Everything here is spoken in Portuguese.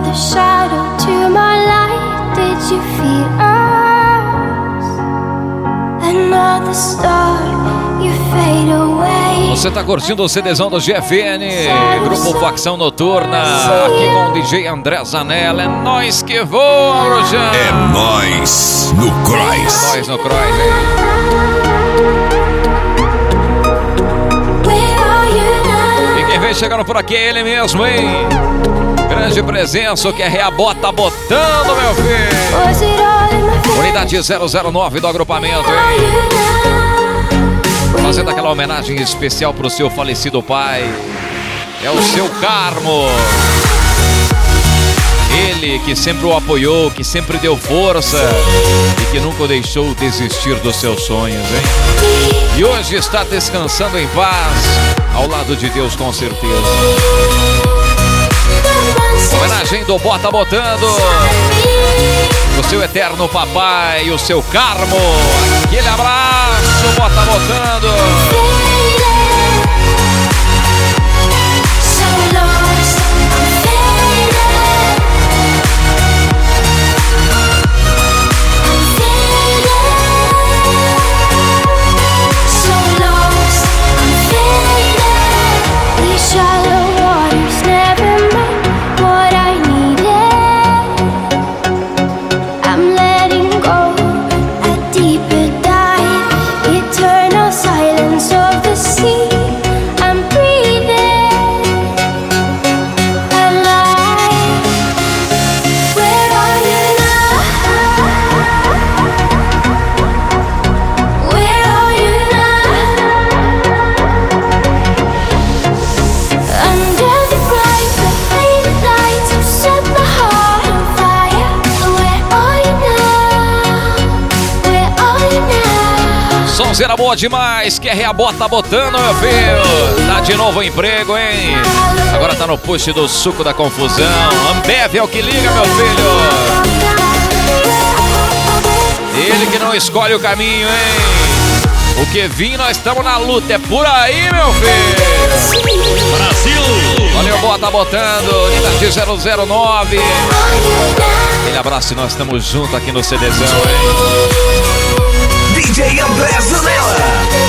Another shadow to my light. Did you feel us? Another star, you fade away. Você tá curtindo o CDzão do GFN, Grupo Facção Noturna, aqui com o DJ André Zanella. É nóis que voa, Rojão. É nóis no Cross. É nóis no Cross, hein? E quem vem chegando por aqui é ele mesmo, hein? Grande presença, que é a bota botando, meu filho. Unidade 009 do agrupamento, hein? Fazendo aquela homenagem especial pro seu falecido pai. É o seu Carmo. Ele que sempre o apoiou, que sempre deu força e que nunca o deixou desistir dos seus sonhos, hein? E hoje está descansando em paz, ao lado de Deus, com certeza. Homenagem do Bota Botando, o seu eterno papai, o seu Carmo. Aquele abraço, Bota Botando. Sonzeira boa demais, que é a bota botando, meu filho. Tá de novo emprego, hein? Agora tá no push do suco da confusão. Ambev é o que liga, meu filho. Ele que não escolhe o caminho, hein? O que vim, nós estamos na luta. É por aí, meu filho. Brasil! Valeu, bota botando. Unidade 009. Aquele abraço e nós estamos juntos aqui no CDzão, hein? DJ André Zanella.